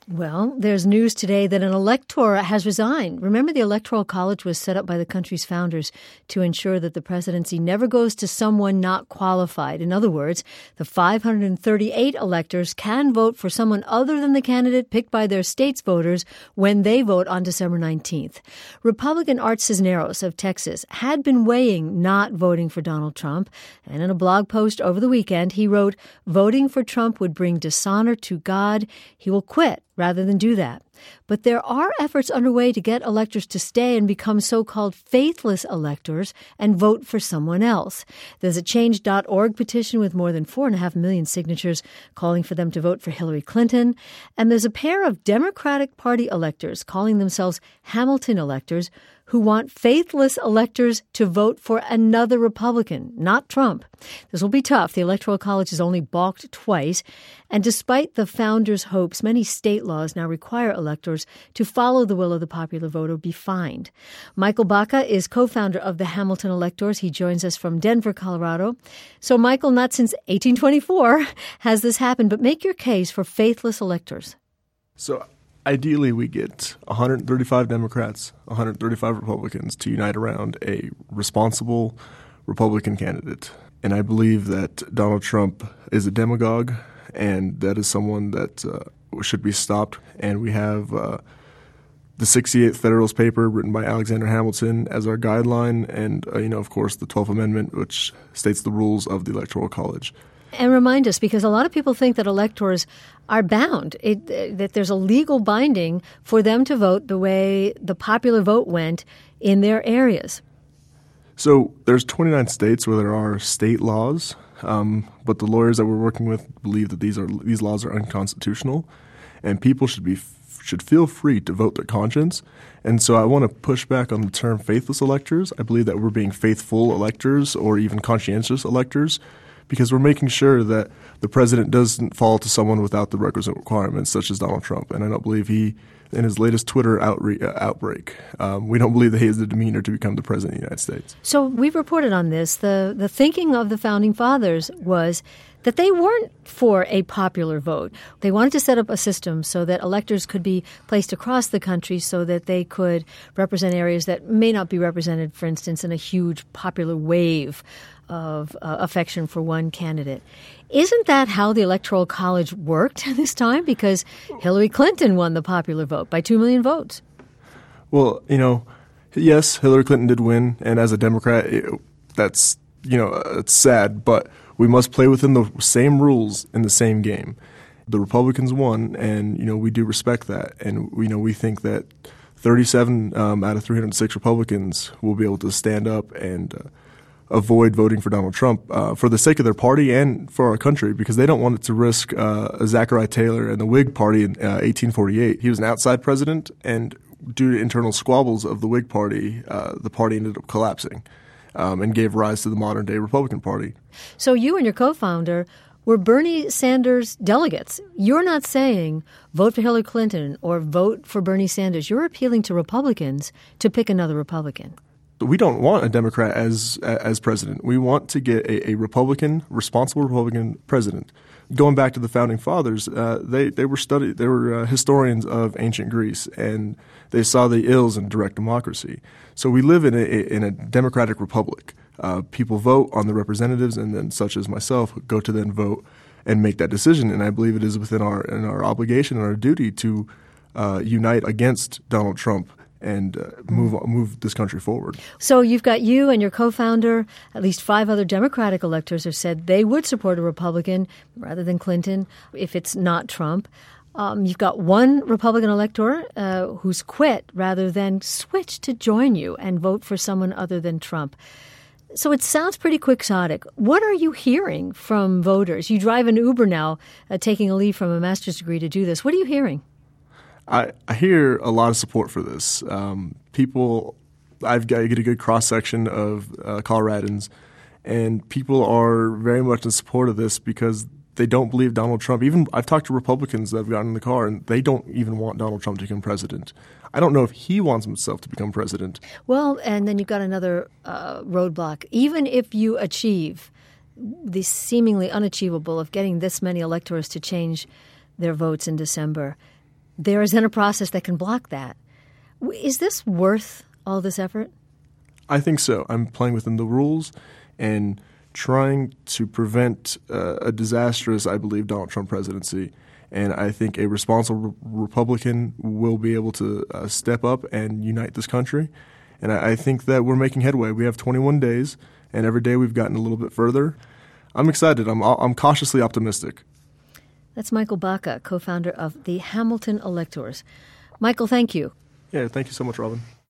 Well, there's news today that an elector has resigned. Remember, the Electoral College was set up by the country's founders to ensure that the presidency never goes to someone not qualified. In other words, the 538 electors can vote for someone other than the candidate picked by their state's voters when they vote on December 19th. Republican Art Cisneros of Texas had been weighing not voting for Donald Trump, and in a blog post over the weekend, he wrote, "Voting for Trump would bring dishonor to God. He will quit rather than do that." But there are efforts underway to get electors to stay and become so-called faithless electors and vote for someone else. There's a Change.org petition with more than 4.5 million signatures calling for them to vote for Hillary Clinton. And there's a pair of Democratic Party electors calling themselves Hamilton electors who want faithless electors to vote for another Republican, not Trump. This will be tough. The Electoral College has only balked twice. And despite the founders' hopes, many state laws now require electors to follow the will of the popular vote or be fined. Michael Baca is co-founder of the Hamilton Electors. He joins us from Denver, Colorado. So, Michael, not since 1824 has this happened, but make your case for faithless electors. So, ideally, we get 135 Democrats, 135 Republicans to unite around a responsible Republican candidate. And I believe that Donald Trump is a demagogue, and that is someone that should be stopped. And we have the 68th Federalist Paper written by Alexander Hamilton as our guideline, and, of course, the 12th Amendment, which states the rules of the Electoral College. And remind us, because a lot of people think that electors are bound, that there's a legal binding for them to vote the way the popular vote went in their areas. So there's 29 states where there are state laws, but the lawyers that we're working with believe that these laws are unconstitutional, and people should feel free to vote their conscience. And so I want to push back on the term faithless electors. I believe that we're being faithful electors or even conscientious electors, because we're making sure that the president doesn't fall to someone without the requisite requirements, such as Donald Trump. And I don't believe he, in his latest Twitter outbreak, we don't believe that he has the demeanor to become the president of the United States. So we've reported on this. The thinking of the Founding Fathers was that they weren't for a popular vote. They wanted to set up a system so that electors could be placed across the country so that they could represent areas that may not be represented, for instance, in a huge popular wave of affection for one candidate. Isn't that how the Electoral College worked this time? Because Hillary Clinton won the popular vote by 2 million votes. Well, yes, Hillary Clinton did win, and as a Democrat, that's it's sad, but we must play within the same rules in the same game. The Republicans won, and we do respect that, and we think that 37 out of 306 Republicans will be able to stand up and avoid voting for Donald Trump for the sake of their party and for our country, because they don't want it to risk Zachariah Taylor and the Whig Party in 1848. He was an outside president, and due to internal squabbles of the Whig Party, the party ended up collapsing and gave rise to the modern-day Republican Party. So you and your co-founder were Bernie Sanders delegates. You're not saying vote for Hillary Clinton or vote for Bernie Sanders. You're appealing to Republicans to pick another Republican. We don't want a Democrat as president. We want to get a Republican, responsible Republican president. Going back to the Founding Fathers, they were historians of ancient Greece, and they saw the ills in direct democracy. So we live in a democratic republic. People vote on the representatives, and then such as myself go to then vote and make that decision. And I believe it is within our obligation and our duty to unite against Donald Trump and move this country forward. So you've got you and your co-founder, at least 5 other Democratic electors have said they would support a Republican rather than Clinton if it's not Trump. You've got one Republican elector who's quit rather than switch to join you and vote for someone other than Trump. So it sounds pretty quixotic. What are you hearing from voters? You drive an Uber now, taking a leave from a master's degree to do this. What are you hearing? I hear a lot of support for this. I get a good cross-section of Coloradans, and people are very much in support of this because they don't believe Donald Trump. Even I've talked to Republicans that have gotten in the car, and they don't even want Donald Trump to become president. I don't know if he wants himself to become president. Well, and then you've got another roadblock. Even if you achieve the seemingly unachievable of getting this many electors to change their votes in December, there isn't a process that can block that. Is this worth all this effort? I think so. I'm playing within the rules and trying to prevent a disastrous, I believe, Donald Trump presidency. And I think a responsible Republican will be able to step up and unite this country. And I think that we're making headway. We have 21 days, and every day we've gotten a little bit further. I'm excited. I'm cautiously optimistic. That's Michael Baca, co-founder of the Hamilton Electors. Michael, thank you. Yeah, thank you so much, Robin.